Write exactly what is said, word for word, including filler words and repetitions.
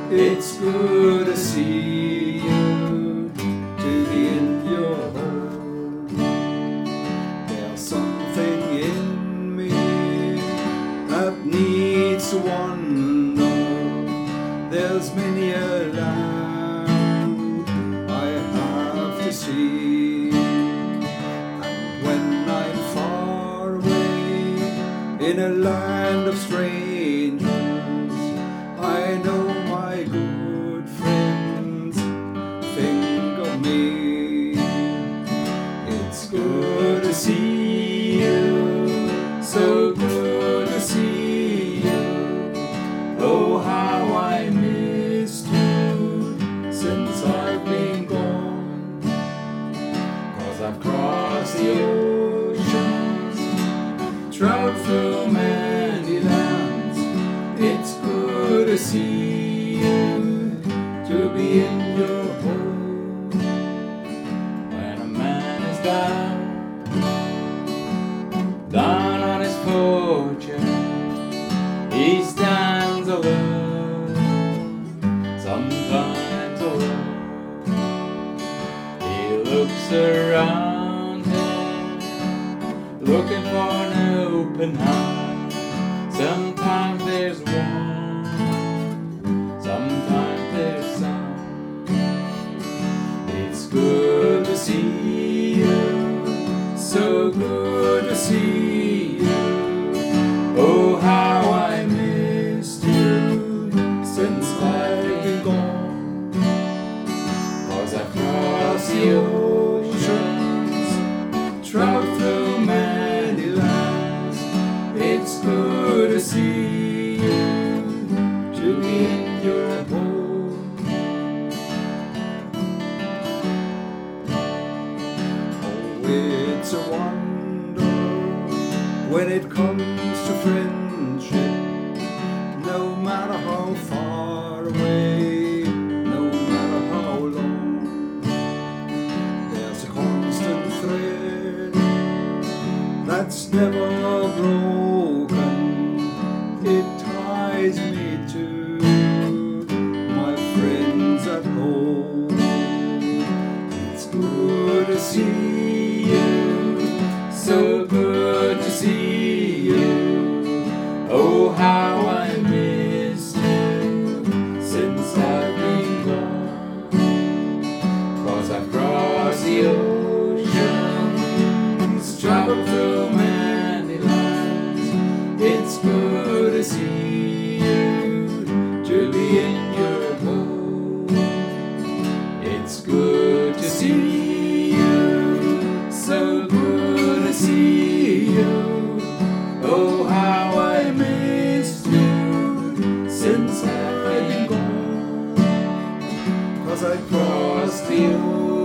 It's good to see you, to be in your home. There's something in me that needs to wander. There's many a land I have to see. And when I'm far away in a land of strangers, I know my good friends think of me. It's good to see you, so good to see you. Oh, how I missed you since I've been gone. 'Cause I've crossed the oceans, traveled through many lands. It's good to see you, to be in your home. When a man is down, down on his fortune, he stands alone, sometimes alone. He looks around him, looking for an open heart. Sometimes there's one, sometimes there's some. It's good to see you, so good to see you. Oh, how I missed you since I've been gone. 'Cause I've crossed the oceans, traveled through many lands. It's good to see you, to be in your home. Oh, it's a wonder when it comes to friendship. No matter how far away, no matter how long, there's a constant thread that's never broken. It ties me to my friends at home. It's good to see you, so good to see you. Oh, how I missed you since I've been gone. 'Cause I've crossed the oceans, traveled through many lands. It's good to see you, to be in your home. It's good to see you, so good to see you. Oh, how I missed you since I've been gone. 'Cause I crossed the ocean,